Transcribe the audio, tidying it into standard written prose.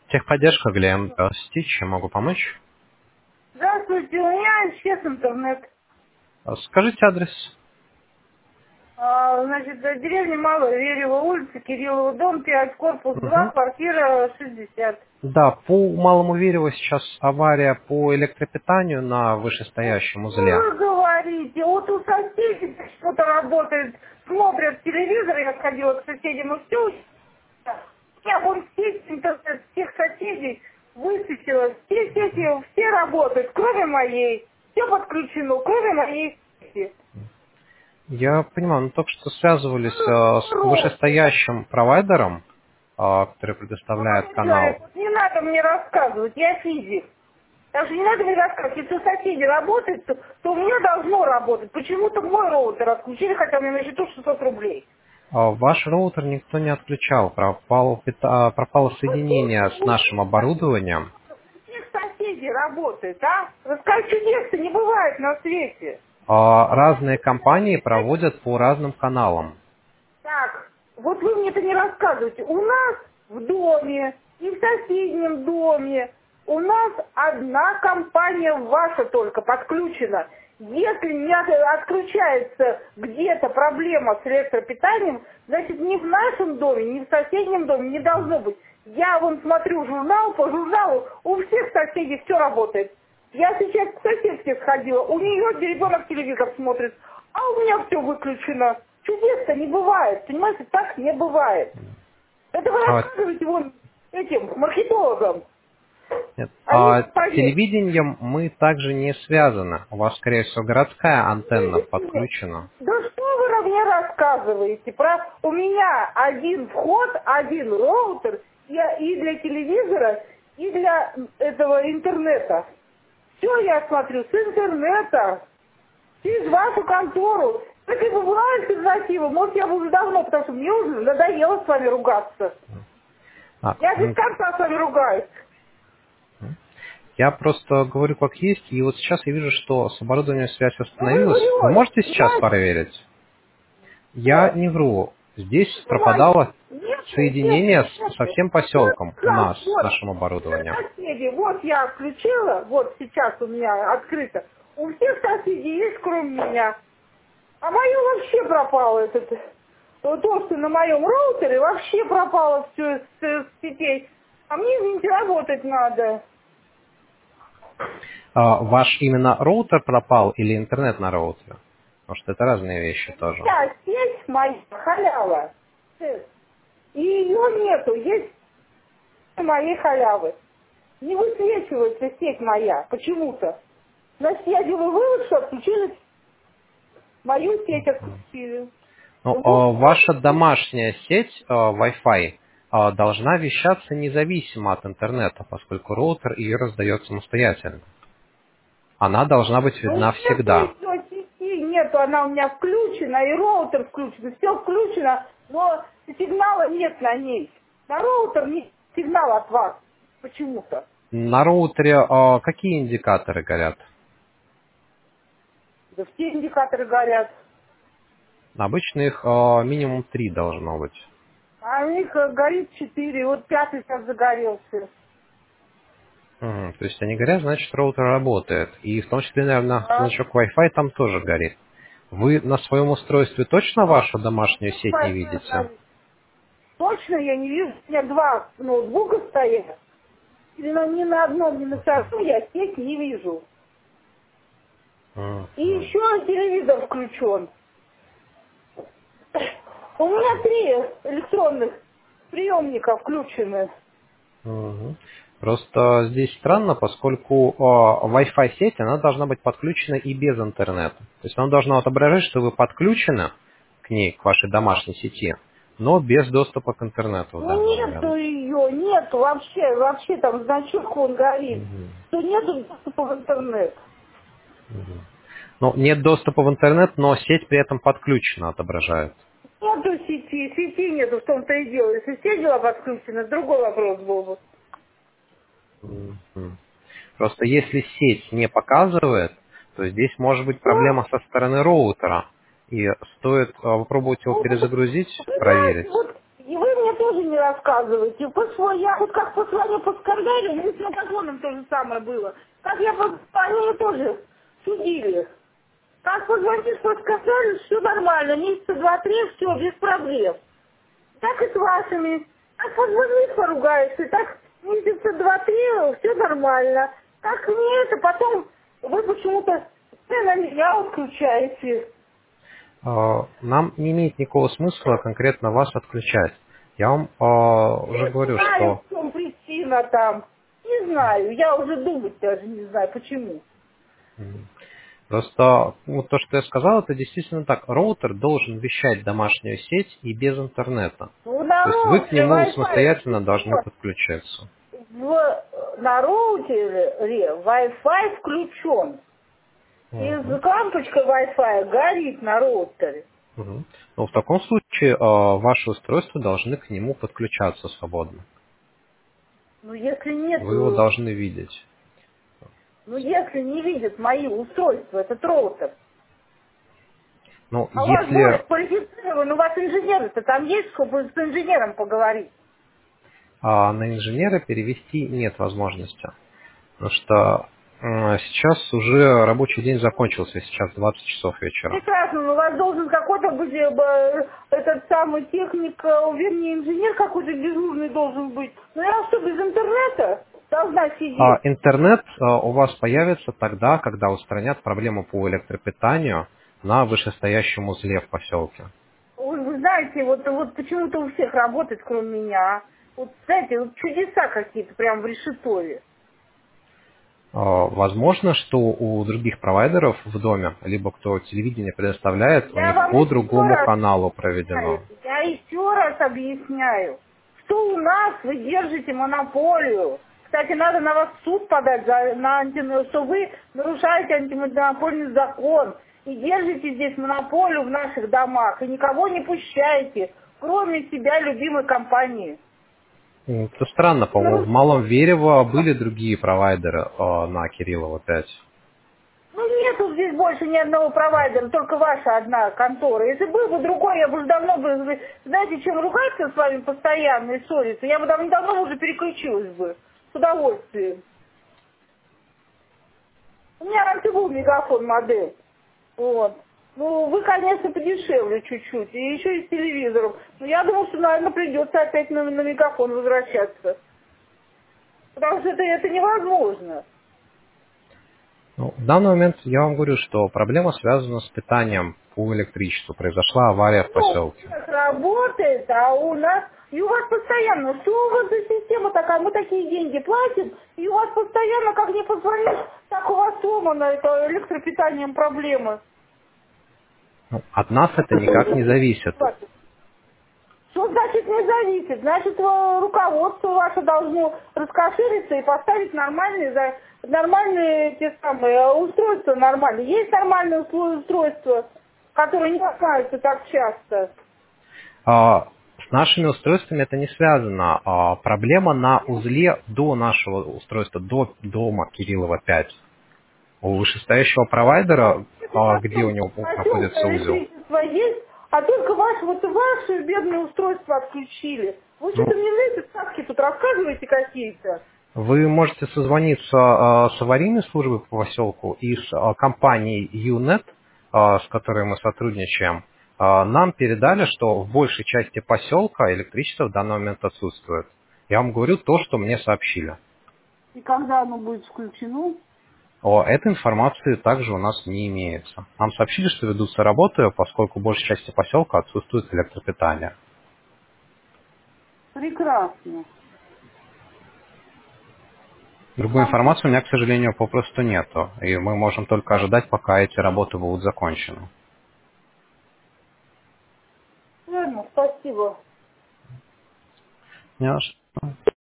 Техподдержка, Глеб. Здравствуйте, чем могу помочь? Здравствуйте, у меня исчез интернет. Скажите адрес. Значит, деревня Малая Верева, улица Кириллова, дом 5, корпус 2, Мгм. квартира 60. Да, по Малому Вереву сейчас авария по электропитанию на Ну, вышестоящем что узле. вы говорите? Вот у соседей что-то работает, смотрят телевизор, я сходила к соседям, и все. Я вон сеть интернет всех соседей высветила. Все сети, все работают, кроме моей. Все подключено, кроме моей сети. Я понимаю, но только что связывались с Роутер. вышестоящим провайдером, который предоставляет Молодой человек, канал. вот не надо мне рассказывать, я физик. Так что не надо мне рассказывать, если у соседей работает, то у меня должно работать. Почему-то мой роутер отключили, хотя у меня на счету 600 рублей. Ваш роутер никто не отключал, пропало соединение с Почему? нашим оборудованием. У всех соседей работает, а? Расскажи, чудес-то не бывает на свете. Разные компании проводят по разным каналам. Так, вот вы мне это не рассказываете. У нас в доме и в соседнем доме у нас одна компания ваша только подключена. Если не отключается где-то проблема с электропитанием, значит ни в нашем доме, ни в соседнем доме не должно быть. Я вон смотрю журнал, по журналу у всех соседей все работает. Я сейчас к соседке сходила, у нее ребенок телевизор смотрит, а у меня все выключено. Чудес-то не бывает, понимаете, так не бывает. Это вы А, рассказываете вон этим маркетологам. Нет. Они А не с поверят. телевидением мы также не связаны. У вас, скорее всего, городская антенна Нет. подключена. Да что вы мне рассказываете? У меня один вход, один роутер и для телевизора, и для этого интернета. Все я смотрю с интернета, через вашу контору. Если бы была альтернатива, может, я бы уже давно, потому что мне уже надоело с вами ругаться. А, Я без конца с вами ругаюсь. я просто говорю как есть, и вот сейчас я вижу, что с оборудованием связь Но вы установилась. Вы врете, можете сейчас понимаете? проверить? Я Что? не вру. Здесь Нету пропадало нету, соединение со нету. всем Вот поселком у как, нас, с вот, нашим все оборудованием. соседи, вот я включила, вот сейчас у меня открыто. У всех соседей есть, кроме меня. А мое вообще пропало, вот то, что на моем роутере вообще пропало все с сетей. А мне, извините, работать надо. Ваш именно роутер пропал или интернет на роутере? Потому что это разные вещи тоже. Вся сеть моя халява. И ее нету, есть моей халявы. Не высвечивается сеть моя почему-то. Значит, я делаю вывод, что отключили мою сеть, отключили. Ну, Ну, может, ваша ну, домашняя сеть Wi-Fi должна вещаться независимо от интернета, поскольку роутер ее раздает самостоятельно. Она должна быть ну, видна нету всегда. еще сети, нету, она у меня включена, и роутер включен, все включено, но сигнала нет на ней. На роутер нет сигнала от вас почему-то. На роутере какие индикаторы горят? Да все индикаторы горят. Обычно их минимум 3 должно быть. А у них горит 4, вот пятый сейчас загорелся. Мгм. То есть они горят, значит роутер работает. И в том числе, наверное, А? значок Wi-Fi там тоже горит. Вы на своем устройстве точно вашу домашнюю сеть не видите? Точно я не вижу, у меня два ноутбука стоят. Ни на одном, ни на втором я сеть не вижу. И Мгм. еще телевизор включен. У меня три электронных приемника включены. Мгм. Просто здесь странно, поскольку Wi-Fi сеть, она должна быть подключена и без интернета. То есть она должна отображать, что вы подключены к ней, к вашей домашней сети, но без доступа к интернету в Ну данный нету момент. ее, нету вообще там значок он горит. Что нету доступа в интернет. Ну, нет доступа в интернет, но сеть при этом подключена, отображает. Нету сети нету, в том-то и дело. Если сеть была подключена, другой вопрос был бы. Мгм. Просто если сеть не показывает, то здесь может быть Что? проблема со стороны роутера. И стоит попробовать его Ну, перезагрузить, вы проверить. знаете, вот, и вы мне тоже не рассказывайте. Я вот как позвоню по скандале, у с мегафоном то же самое было. Как я позвонила, тоже судили. Как позвонишь по скандале, все нормально. Месяца 2-3, все, без проблем. Так и с вашими. Как позвонишь, поругаешься, так месяца 2-3, все нормально. Так не это, потом вы почему-то на меня отключаете. Нам не имеет никакого смысла конкретно вас отключать. Я вам уже Не говорю, знаю, что в чем причина там. Не знаю, я уже думать даже не знаю, почему. просто то, что я сказал, это действительно так. Роутер должен вещать домашнюю сеть и без интернета. Ну, на То есть вы к роутере нему Wi-Fi самостоятельно должны включен. подключаться. На роутере Wi-Fi включен. И Мгм. лампочка Wi-Fi горит на роутере. Мгм. Но в таком случае ваши устройства должны к нему подключаться свободно. Ну, если Вы его нету, должны видеть. ну, если не видят мои устройства, этот роутер. Ну, А у вас если более квалифицирован, у вас инженеры-то там есть, чтобы с инженером поговорить? на инженера перевести нет возможности. Потому что сейчас уже рабочий день закончился, сейчас 20 часов вечера. Прекрасно, но у вас должен какой-то быть этот самый техник, вернее, инженер какой-то дежурный должен быть. Ну я что, без интернета должна сидеть? Интернет у вас появится тогда, когда устранят проблему по электропитанию на вышестоящем узле в поселке. Вы знаете, вот почему-то у всех работает, кроме меня. Вот, знаете, вот чудеса какие-то прям в решетове. Возможно, что у других провайдеров в доме, либо кто телевидение предоставляет, у Я них вам по еще другому раз каналу объясняю, проведено. я еще раз объясняю, что у нас вы держите монополию. Кстати, надо на вас в суд подать, что вы нарушаете антимонопольный закон и держите здесь монополию в наших домах, и никого не пущаете, кроме себя любимой компании. Это странно, по-моему, в Малом Верево были другие провайдеры на Кириллова 5. Ну, нету здесь больше ни одного провайдера, только ваша одна контора. Если был бы другой, я бы уже давно бы, знаете, чем ругаться с вами постоянно и ссориться, я бы давно уже переключилась бы. С удовольствием. У меня раньше был мегафон модель. Вот. Ну, вы, конечно, подешевле чуть-чуть. И еще и с телевизором. Но я думаю, что, наверное, придется опять на мегафон возвращаться. Потому что это невозможно. Ну, в данный момент я вам говорю, что проблема связана с питанием по электричеству. Произошла авария в Ну, у поселке. всех работает, а у нас... И у вас постоянно, что у вас за система такая, мы такие деньги платим, и у вас постоянно, как не позвонишь, так у вас сломано это электропитанием проблемы. Ну, от нас это никак не зависит. Что значит не зависит? Значит, руководство ваше должно раскошелиться и поставить нормальные те самые устройства нормальные. Есть нормальные устройства, которые не ломаются так часто. С нашими устройствами это не связано. Проблема на узле до нашего устройства, до дома Кириллова 5. У вышестоящего провайдера, где у него находится Поселка узел. электричество есть, а только ваши бедные устройства отключили. Вы Ну, что-то мне на эти сказки тут рассказываете какие-то? вы можете созвониться с аварийной службой по поселку и с компанией UNET, с которой мы сотрудничаем. Нам передали, что в большей части поселка электричество в данный момент отсутствует. Я вам говорю то, что мне сообщили. И когда оно будет включено? Этой информации также у нас не имеется. Нам сообщили, что ведутся работы, поскольку в большей части поселка отсутствует электропитание. Прекрасно. Другой информации у меня, к сожалению, попросту нету. И мы можем только ожидать, пока эти работы будут закончены. Ладно, спасибо. Не за что.